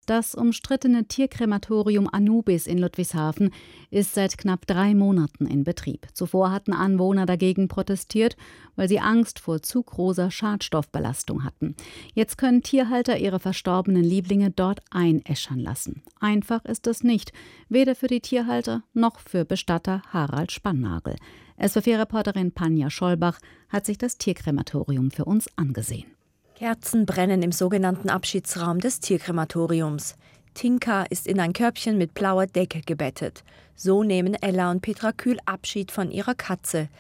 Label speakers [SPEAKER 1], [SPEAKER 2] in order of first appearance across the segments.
[SPEAKER 1] Das umstrittene Tierkrematorium Anubis in Ludwigshafen ist seit knapp 3 Monaten in Betrieb. Zuvor hatten Anwohner dagegen protestiert, weil sie Angst vor zu großer Schadstoffbelastung hatten. Jetzt können Tierhalter ihre verstorbenen Lieblinge dort einäschern lassen. Einfach ist es nicht, weder für die Tierhalter noch für Bestatter Harald Spannagel. SWR4-Reporterin Panja Schollbach hat sich das Tierkrematorium für uns angesehen.
[SPEAKER 2] Kerzen brennen im sogenannten Abschiedsraum des Tierkrematoriums. Tinka ist in ein Körbchen mit blauer Decke gebettet. So nehmen Ella und Petra Kühl Abschied von ihrer Katze.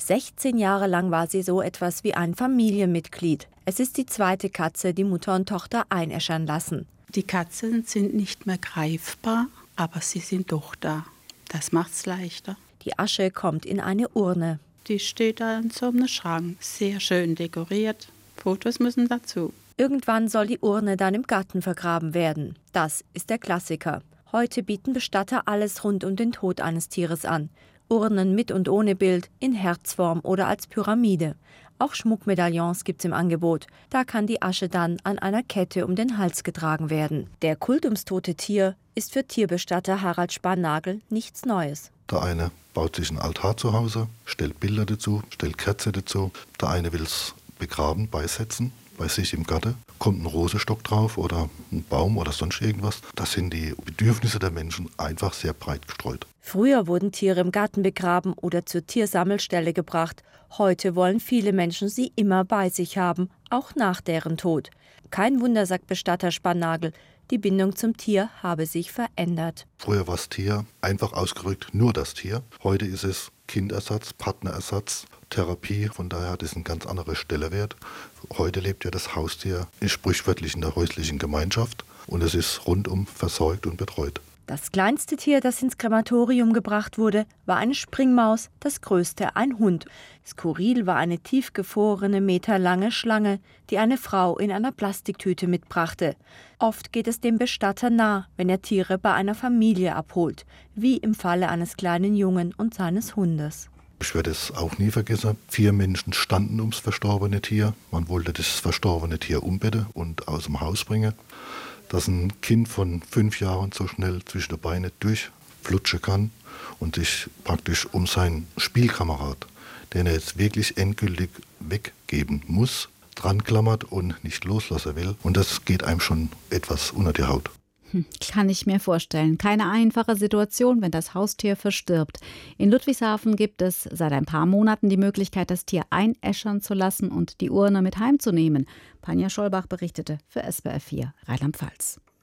[SPEAKER 2] 16 Jahre lang war sie so etwas wie ein Familienmitglied. Es ist die zweite Katze, die Mutter und Tochter einäschern lassen.
[SPEAKER 3] Die Katzen sind nicht mehr greifbar, aber sie sind doch da. Das macht's leichter.
[SPEAKER 2] Die Asche kommt in eine Urne.
[SPEAKER 3] Die steht da in so einem Schrank, sehr schön dekoriert. Fotos müssen dazu.
[SPEAKER 2] Irgendwann soll die Urne dann im Garten vergraben werden. Das ist der Klassiker. Heute bieten Bestatter alles rund um den Tod eines Tieres an. Urnen mit und ohne Bild, in Herzform oder als Pyramide. Auch Schmuckmedaillons gibt's im Angebot. Da kann die Asche dann an einer Kette um den Hals getragen werden. Der Kult ums tote Tier ist für Tierbestatter Harald Spannagel nichts Neues.
[SPEAKER 4] Der eine baut sich ein Altar zu Hause, stellt Bilder dazu, stellt Kerze dazu. Der eine will es begraben, beisetzen, bei sich im Garten. Kommt ein Rosenstock drauf oder ein Baum oder sonst irgendwas. Das sind die Bedürfnisse der Menschen einfach sehr breit gestreut.
[SPEAKER 2] Früher wurden Tiere im Garten begraben oder zur Tiersammelstelle gebracht. Heute wollen viele Menschen sie immer bei sich haben, auch nach deren Tod. Kein Wunder, sagt Bestatter Spannagel, die Bindung zum Tier habe sich verändert.
[SPEAKER 4] Früher war das Tier, einfach ausgerückt, nur das Tier. Heute ist es Kindersatz, Partnerersatz, Therapie, von daher hat es einen ganz anderen Stellenwert. Heute lebt ja das Haustier sprichwörtlich in der häuslichen Gemeinschaft und es ist rundum versorgt und betreut.
[SPEAKER 2] Das kleinste Tier, das ins Krematorium gebracht wurde, war eine Springmaus, das größte ein Hund. Skurril war eine tiefgefrorene, meterlange Schlange, die eine Frau in einer Plastiktüte mitbrachte. Oft geht es dem Bestatter nah, wenn er Tiere bei einer Familie abholt, wie im Falle eines kleinen Jungen und seines Hundes.
[SPEAKER 4] Ich werde es auch nie vergessen. 4 Menschen standen ums verstorbene Tier. Man wollte das verstorbene Tier umbetten und aus dem Haus bringen. Dass ein Kind von 5 Jahren so schnell zwischen die Beine durchflutschen kann und sich praktisch um seinen Spielkamerad, den er jetzt wirklich endgültig weggeben muss, dran klammert und nicht loslassen will. Und das geht einem schon etwas unter die Haut.
[SPEAKER 1] Kann ich mir vorstellen. Keine einfache Situation, wenn das Haustier verstirbt. In Ludwigshafen gibt es seit ein paar Monaten die Möglichkeit, das Tier einäschern zu lassen und die Urne mit heimzunehmen. Panja Schollbach berichtete für SWR4 Rheinland-Pfalz.